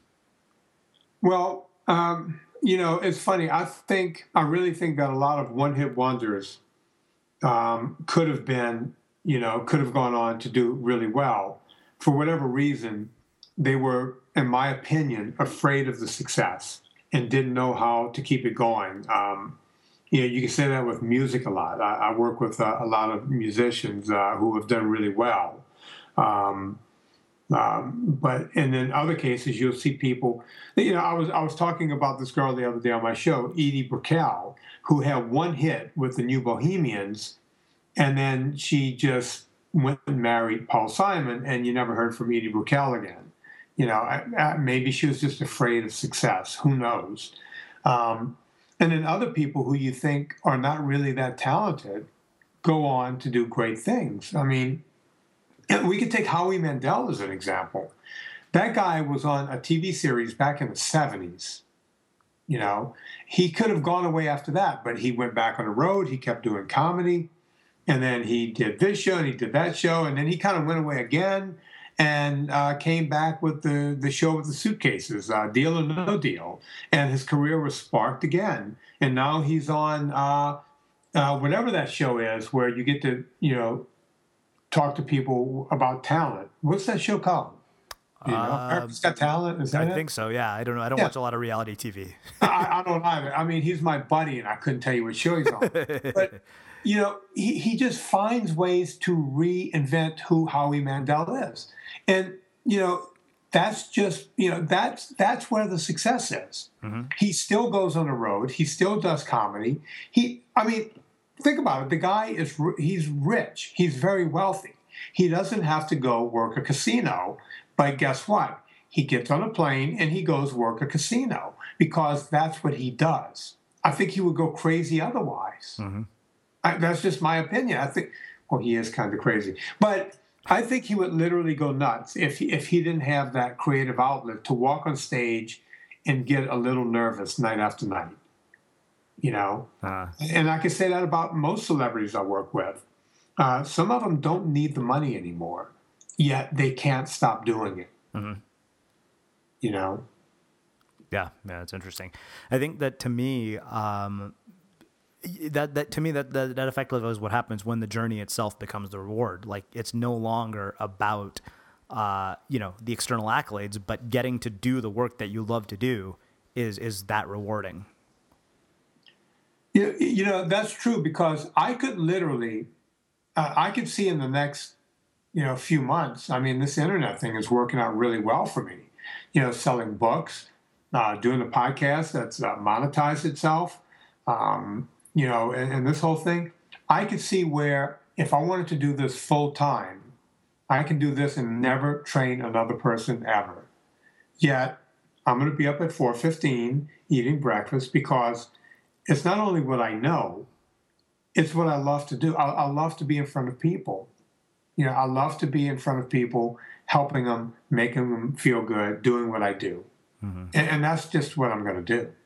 Well, um, you know, it's funny. I think, I really think that a lot of one-hit wonders um, could have been, you know, could have gone on to do really well. For whatever reason, they were, in my opinion, afraid of the success and didn't know how to keep it going. Um, you know, you can say that with music a lot. I, I work with uh, a lot of musicians uh, who have done really well. Um, um, but and in other cases, you'll see people. You know, I was I was talking about this girl the other day on my show, Edie Brickell, who had one hit with the New Bohemians, and then she just went and married Paul Simon, and you never heard from Edie Brickell again. You know, I, I, maybe she was just afraid of success. Who knows? Um, and then other people who you think are not really that talented go on to do great things. I mean. And we could take Howie Mandel as an example. That guy was on a T V series back in the seventies. You know, he could have gone away after that, but he went back on the road. He kept doing comedy. And then he did this show and he did that show. And then he kind of went away again and uh, came back with the, the show with the suitcases, uh, Deal or No Deal. And his career was sparked again. And now he's on uh, uh, whatever that show is where you get to, you know, talk to people about talent. What's that show called? You know, uh, America's Got Talent. Is that I it? think so. Yeah, I don't know. I don't yeah. watch a lot of reality T V. I, I don't either. I mean, he's my buddy, and I couldn't tell you what show he's on. But you know, he, he just finds ways to reinvent who Howie Mandel is, and you know, that's just you know that's that's where the success is. Mm-hmm. He still goes on the road. He still does comedy. He, I mean. Think about it. The guy is, he's rich. He's very wealthy. He doesn't have to go work a casino, but guess what? he gets on a plane and he goes work a casino because that's what he does. I think he would go crazy otherwise. Mm-hmm. I, that's just my opinion. I think, well, he is kind of crazy. But I think he would literally go nuts if he, if he didn't have that creative outlet to walk on stage and get a little nervous night after night. You know? Uh. And I can say that about most celebrities I work with. Uh, some of them don't need the money anymore, yet they can't stop doing it. Mm-hmm. You know? Yeah, yeah, it's interesting. I think that to me, um, that that to me that, that that effectively is what happens when the journey itself becomes the reward. Like it's no longer about uh, you know, the external accolades, but getting to do the work that you love to do is is that rewarding. Yeah, you know, that's true because I could literally, uh, I could see in the next, you know, few months. I mean, this internet thing is working out really well for me. You know, selling books, uh, doing a podcast that's uh, monetized itself. Um, You know, and, and this whole thing, I could see where if I wanted to do this full time, I can do this and never train another person ever. Yet, I'm going to be up at four fifteen eating breakfast because it's not only what I know, it's what I love to do. I, I love to be in front of people. You know, I love to be in front of people, helping them, making them feel good, doing what I do. Mm-hmm. And, and that's just what I'm going to do.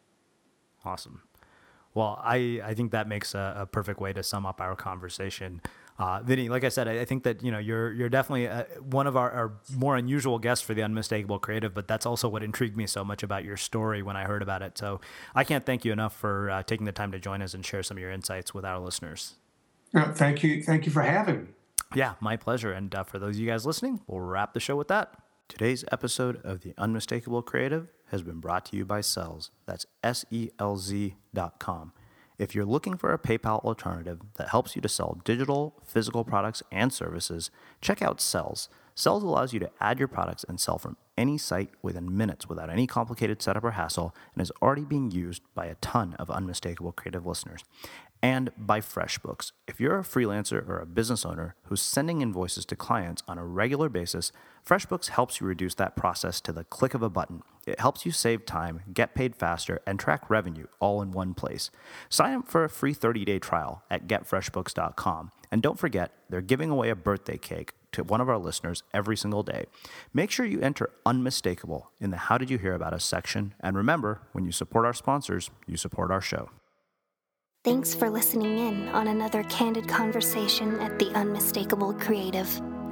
Awesome. Well, I, I think that makes a, a perfect way to sum up our conversation. Uh, Vinny, like I said, I, I think that, you know, you're you're definitely uh, one of our, our more unusual guests for the Unmistakable Creative, but that's also what intrigued me so much about your story when I heard about it. So I can't thank you enough for uh, taking the time to join us and share some of your insights with our listeners. Uh, thank you. Thank you for having me. Yeah, my pleasure. And uh, for those of you guys listening, we'll wrap the show with that. Today's episode of the Unmistakable Creative has been brought to you by Selz. That's S E L Z dot com. If you're looking for a PayPal alternative that helps you to sell digital, physical products and services, check out Selz. Selz allows you to add your products and sell from any site within minutes without any complicated setup or hassle, and is already being used by a ton of Unmistakable Creative listeners. And by FreshBooks. If you're a freelancer or a business owner who's sending invoices to clients on a regular basis, FreshBooks helps you reduce that process to the click of a button. It helps you save time, get paid faster, and track revenue all in one place. Sign up for a free thirty-day trial at get fresh books dot com. And don't forget, they're giving away a birthday cake to one of our listeners every single day. Make sure you enter Unmistakable in the How Did You Hear About Us section. And remember, when you support our sponsors, you support our show. Thanks for listening in on another candid conversation at the Unmistakable Creative.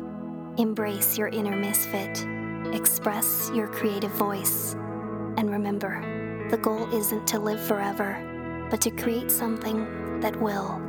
Embrace your inner misfit. Express your creative voice. And remember, the goal isn't to live forever, but to create something that will.